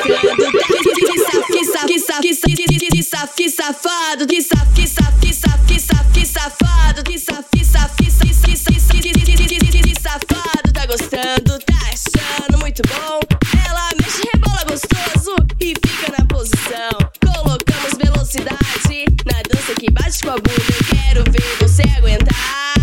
gostando, que safado, que safado, tá gostando, tá achando muito bom. Ela mexe, rebola gostoso e fica na posição. Colocamos velocidade na dança que bate com a bunda. Eu quero ver você aguentar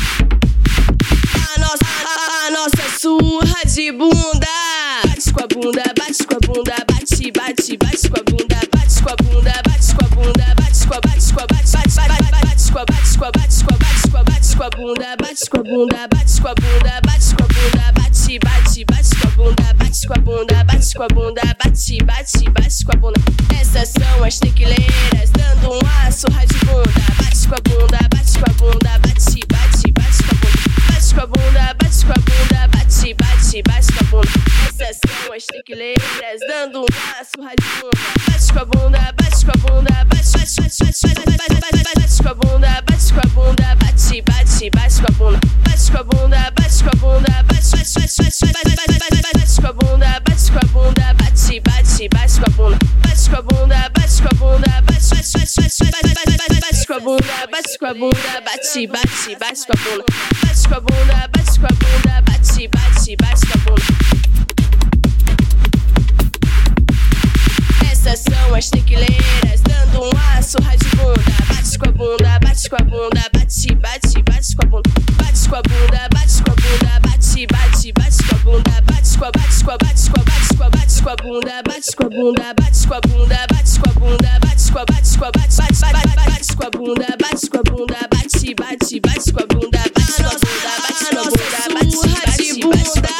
a nossa surra de bunda. Bate com a bunda, bate com a bunda, bate, bate, bate com a bunda, bate com a bunda, bate com a bunda, bate com a bate com a bate, bate com a bate com a bate com a bate com a bate com a bate com a bunda, bate com a bunda, bate com a bunda, bate com a bunda, bate, bate, bate com a bunda, bate com a bunda, bate com a bunda, bate, bate, bate com a bunda. Essas são as tequileiras dando uma surra de bunda. Bate com a bunda, bate com a bunda, bate, bate, bate com a bunda, bate com a bunda, bate com a bunda, bate, bate, bate com a bunda. Essas são as tequileiras dando uma surra de bunda. Bate com a bunda, bate com a bunda, bate, bate, bate, bate, bate com a bunda, bate com a bunda, bate, bate, bate com a bunda, bate com a bunda, bate com a bunda, bate, bate, bate com a bunda, bate com a bunda, bate, bate, bate com a bunda, bate com a bunda, bate com a bunda, bate, bate com a bunda, bate com a bunda, bate, bate, bate com a bunda, bate com a bunda, bate com a bunda, bate, bate, bate com a bunda. Essas são as tequileiras dando uma surra de bunda. Bate com a bunda, bate com a bunda, bate, bate, bate com a bunda, bate com a bunda, bate com a bunda, bate, bate, bate com a bunda, bate com a bate com a bate com a bate com a bate com a bunda, bate com a bunda, bate com a bunda, bate com a bunda, bate com a bate com a bate, bate com a bunda, bate com a bunda, bate, bate, bate com a bunda, bate com a bunda, bate com a bunda, bate, bate, bate com a bunda.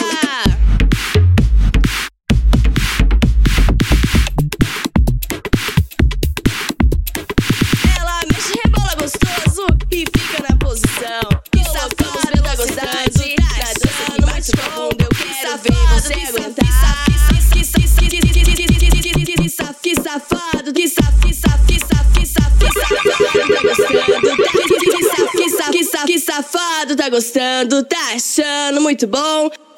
E fica na posição. Que safado, velocidade na dança que bate com a bunda. Eu quero ver você aguentar. Que safado, que safado, tá gostando, tá achando muito bom.